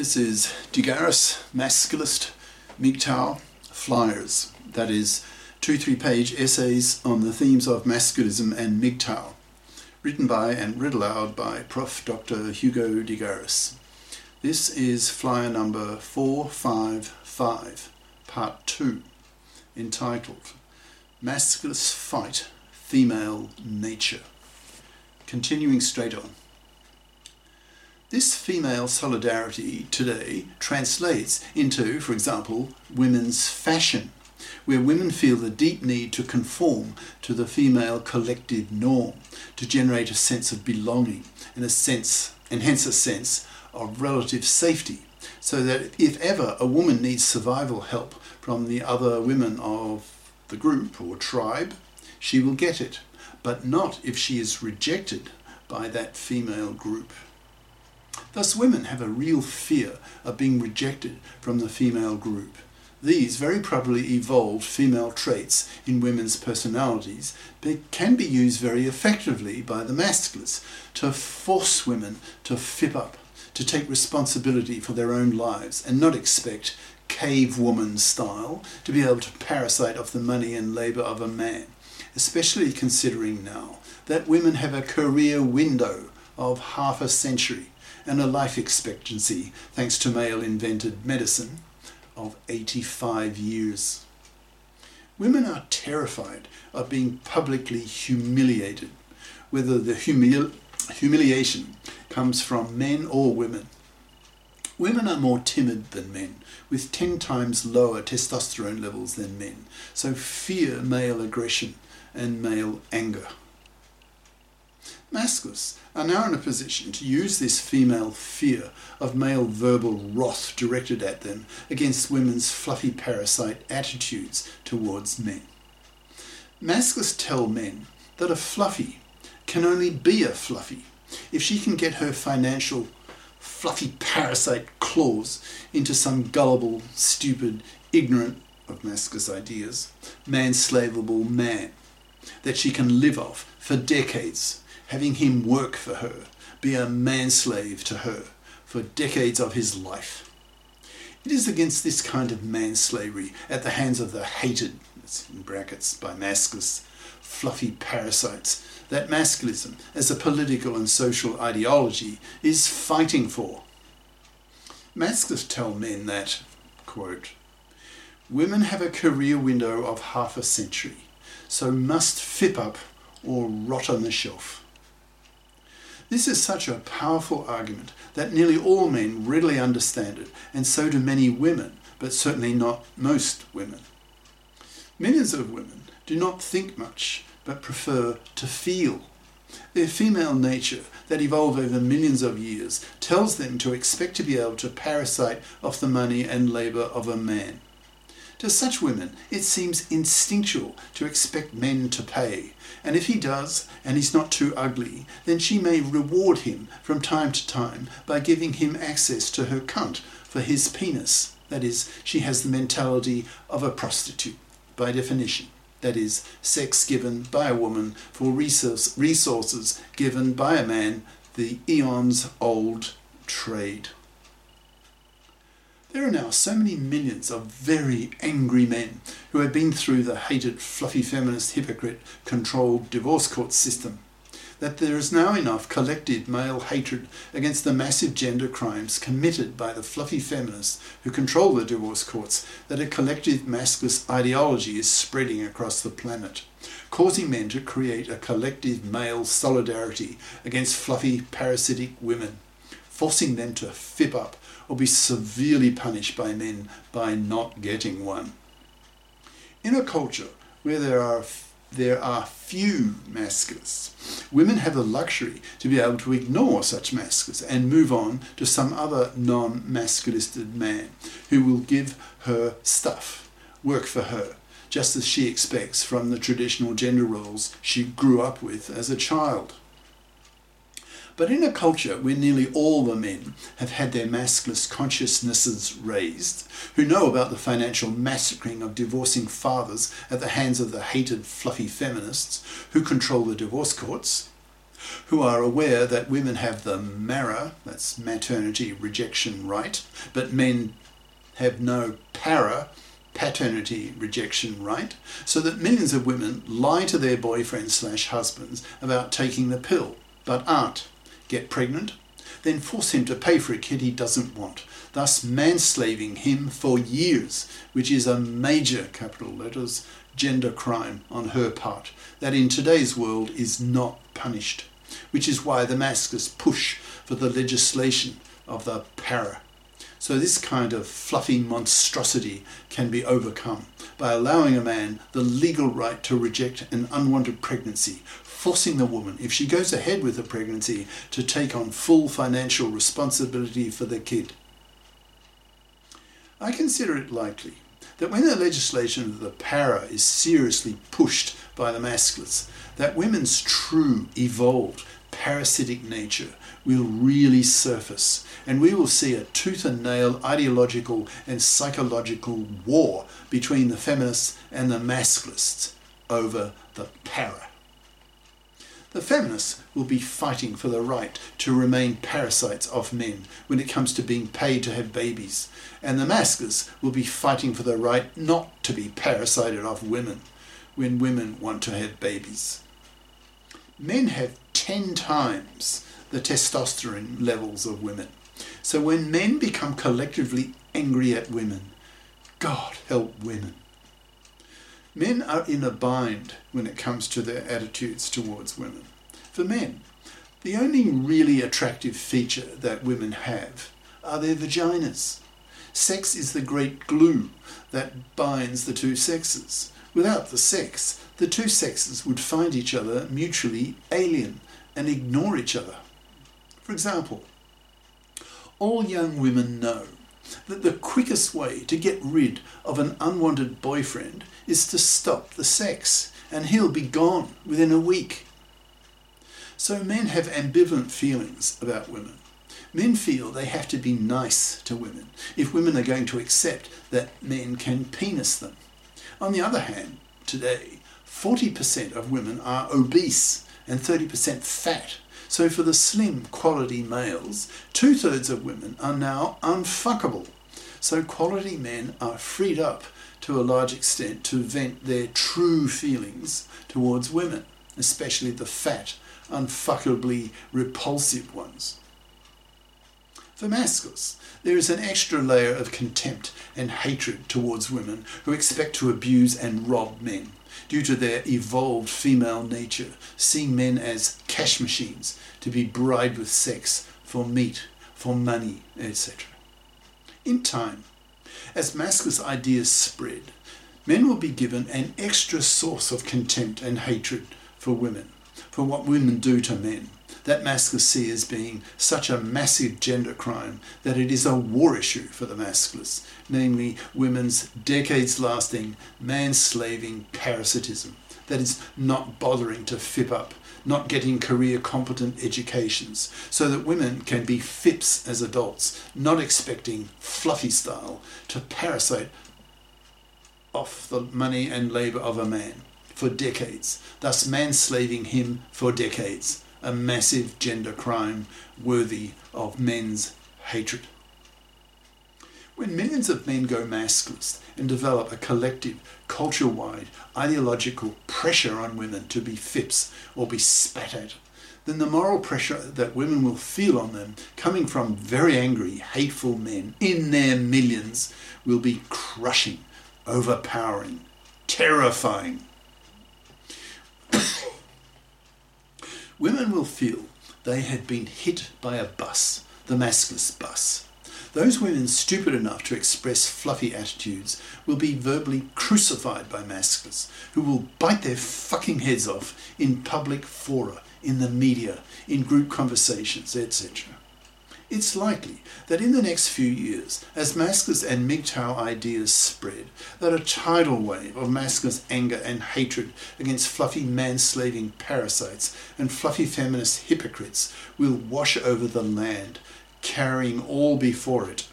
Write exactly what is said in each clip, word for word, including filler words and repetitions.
This is Digaris Masculist M G T O W Flyers, that is, two three-page essays on the themes of masculism and M G T O W, written by and read aloud by Professor Doctor Hugo Digaris. This is flyer number four five five, part two, entitled Masculist Fight, Female Nature. Continuing straight on. This female solidarity today translates into, for example, women's fashion, where women feel the deep need to conform to the female collective norm to generate a sense of belonging and a sense, and hence a sense of relative safety, so that if ever a woman needs survival help from the other women of the group or tribe, she will get it, but not if she is rejected by that female group. Thus women have a real fear of being rejected from the female group. These very probably evolved female traits in women's personalities but can be used very effectively by the masculists to force women to fip up, to take responsibility for their own lives and not expect cave woman style to be able to parasite off the money and labour of a man, especially considering now that women have a career window of half a century and a life expectancy, thanks to male-invented medicine, of eighty-five years. Women are terrified of being publicly humiliated, whether the humil- humiliation comes from men or women. Women are more timid than men, with ten times lower testosterone levels than men, so fear male aggression and male anger. Masculists are now in a position to use this female fear of male verbal wrath directed at them against women's fluffy parasite attitudes towards men. Masculists tell men that a fluffy can only be a fluffy if she can get her financial fluffy parasite claws into some gullible, stupid, ignorant of masculist ideas, manslavable man that she can live off for decades, having him work for her, be a manslave to her for decades of his life. It is against this kind of manslavery at the hands of the hated, in brackets by masculists, fluffy parasites, that masculism as a political and social ideology is fighting for. Masculists tell men that, quote, women have a career window of half a century, so must fip up or rot on the shelf. This is such a powerful argument that nearly all men readily understand it, and so do many women, but certainly not most women. Millions of women do not think much, but prefer to feel. Their female nature, that evolved over millions of years, tells them to expect to be able to parasite off the money and labour of a man. To such women, it seems instinctual to expect men to pay, and if he does, and he's not too ugly, then she may reward him from time to time by giving him access to her cunt for his penis. That is, she has the mentality of a prostitute, by definition. That is, sex given by a woman for resource, resources given by a man, the eons-old trade. There are now so many millions of very angry men who have been through the hated, fluffy feminist, hypocrite-controlled divorce court system that there is now enough collective male hatred against the massive gender crimes committed by the fluffy feminists who control the divorce courts that a collective masculinist ideology is spreading across the planet, causing men to create a collective male solidarity against fluffy, parasitic women, forcing them to fip up or be severely punished by men by not getting one. In a culture where there are there are few masculists, women have the luxury to be able to ignore such masculists and move on to some other non-masculisted man who will give her stuff, work for her, just as she expects from the traditional gender roles she grew up with as a child. But in a culture where nearly all the men have had their masculinist consciousnesses raised, who know about the financial massacring of divorcing fathers at the hands of the hated fluffy feminists who control the divorce courts, who are aware that women have the MARA, that's maternity rejection right, but men have no PARA, paternity rejection right, so that millions of women lie to their boyfriends slash husbands about taking the pill, but aren't, get pregnant, then force him to pay for a kid he doesn't want, thus manslaving him for years, which is a major, capital letters, gender crime on her part, that in today's world is not punished, which is why the Maskless push for the legislation of the PARA. So this kind of fluffy monstrosity can be overcome by allowing a man the legal right to reject an unwanted pregnancy, forcing the woman, if she goes ahead with the pregnancy, to take on full financial responsibility for the kid. I consider it likely that when the legislation of the PARA is seriously pushed by the Maskless, that women's true, evolved, parasitic nature will really surface, and we will see a tooth and nail ideological and psychological war between the feminists and the Masklists over the PARA. The feminists will be fighting for the right to remain parasites of men when it comes to being paid to have babies, and the Maskless will be fighting for the right not to be parasited of women when women want to have babies. Men have ten times the testosterone levels of women. So when men become collectively angry at women, God help women. Men are in a bind when it comes to their attitudes towards women. For men, the only really attractive feature that women have are their vaginas. Sex is the great glue that binds the two sexes. Without the sex, the two sexes would find each other mutually alien and ignore each other. For example, all young women know that the quickest way to get rid of an unwanted boyfriend is to stop the sex, and he'll be gone within a week. So men have ambivalent feelings about women. Men feel they have to be nice to women if women are going to accept that men can penis them. On the other hand, today, forty percent of women are obese and thirty percent fat. So for the slim quality males, two-thirds of women are now unfuckable. So quality men are freed up to a large extent to vent their true feelings towards women, especially the fat, unfuckably repulsive ones. For Maskless, there is an extra layer of contempt and hatred towards women who expect to abuse and rob men, due to their evolved female nature, seeing men as cash machines to be bribed with sex, for meat, for money, et cetera. In time, as Maskless ideas spread, men will be given an extra source of contempt and hatred for women, for what women do to men, that Maskless see as being such a massive gender crime that it is a war issue for the Maskless, namely women's decades-lasting, man-slaving parasitism that is not bothering to fip up, not getting career-competent educations, so that women can be fips as adults, not expecting, fluffy style, to parasite off the money and labour of a man for decades, thus manslaving him for decades. A massive gender crime worthy of men's hatred. When millions of men go maskless and develop a collective, culture-wide, ideological pressure on women to be fips or be spat at, then the moral pressure that women will feel on them coming from very angry, hateful men in their millions will be crushing, overpowering, terrifying. Women will feel they had been hit by a bus, the Maskless bus. Those women stupid enough to express fluffy attitudes will be verbally crucified by Maskless, who will bite their fucking heads off in public fora, in the media, in group conversations, et cetera. It's likely that in the next few years, as Maskless and M G T O W ideas spread, that a tidal wave of Maskless anger and hatred against fluffy man-slaving parasites and fluffy feminist hypocrites will wash over the land, carrying all before it.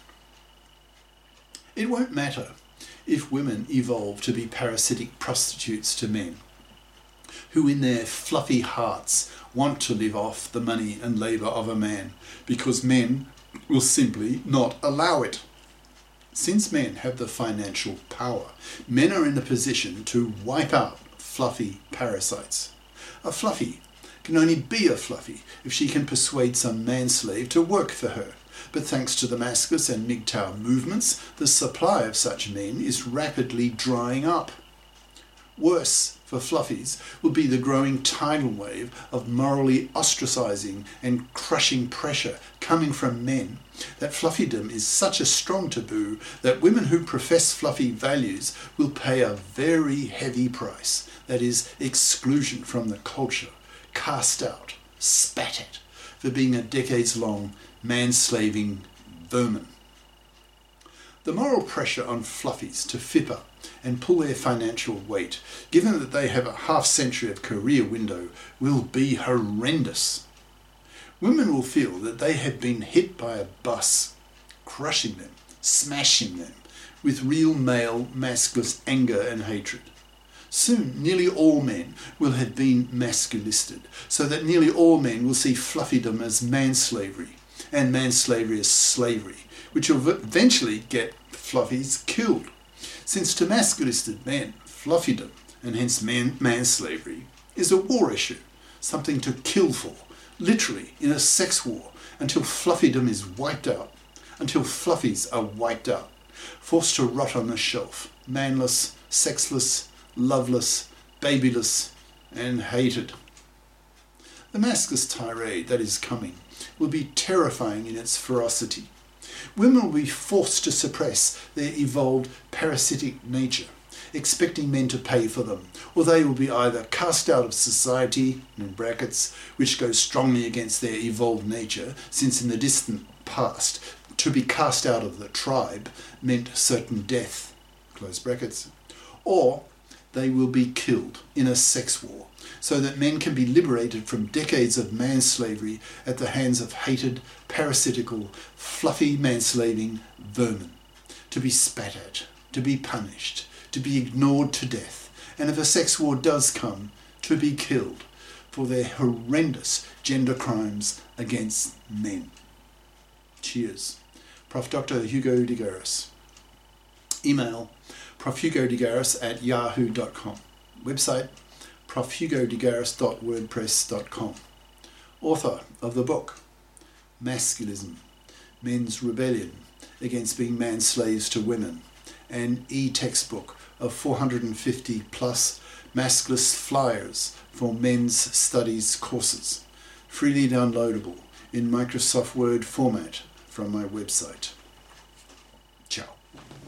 It won't matter if women evolve to be parasitic prostitutes to men. who in their fluffy hearts want to live off the money and labour of a man, because men will simply not allow it. Since men have the financial power, men are in a position to wipe out fluffy parasites. A fluffy can only be a fluffy if she can persuade some manslave to work for her. But thanks to the maskless and M G T O W movements, the supply of such men is rapidly drying up. Worse for fluffies will be the growing tidal wave of morally ostracising and crushing pressure coming from men, that fluffydom is such a strong taboo that women who profess fluffy values will pay a very heavy price, that is, exclusion from the culture, cast out, spat at, for being a decades-long manslaving vermin. The moral pressure on fluffies to fipper and pull their financial weight, given that they have a half century of career window, will be horrendous. Women will feel that they have been hit by a bus, crushing them, smashing them, with real male maskless anger and hatred. Soon, nearly all men will have been masculisted, so that nearly all men will see fluffydom as manslavery, and manslavery as slavery, which will eventually get fluffies killed. Since to masculisted men, fluffydom, and hence man, manslavery, is a war issue, something to kill for, literally in a sex war, until fluffydom is wiped out, until fluffies are wiped out, forced to rot on the shelf, manless, sexless, loveless, babyless, and hated. The maskless tirade that is coming will be terrifying in its ferocity. Women will be forced to suppress their evolved parasitic nature, expecting men to pay for them, or they will be either cast out of society, in brackets, which goes strongly against their evolved nature, since in the distant past, to be cast out of the tribe meant certain death, close brackets, or they will be killed in a sex war, so that men can be liberated from decades of manslavery at the hands of hated, parasitical, fluffy manslaving vermin, to be spat at, to be punished, to be ignored to death, and if a sex war does come, to be killed for their horrendous gender crimes against men. Cheers. Professor Doctor Hugo de Garis. Email Professor Hugo de Garis at yahoo dot com. Website prof hugo de garis dot wordpress dot com. Author of the book Masculism, Men's Rebellion Against Being Man-Slaves to Women, an e-textbook of four hundred fifty plus maskless flyers for men's studies courses, freely downloadable in Microsoft Word format from my website. Ciao.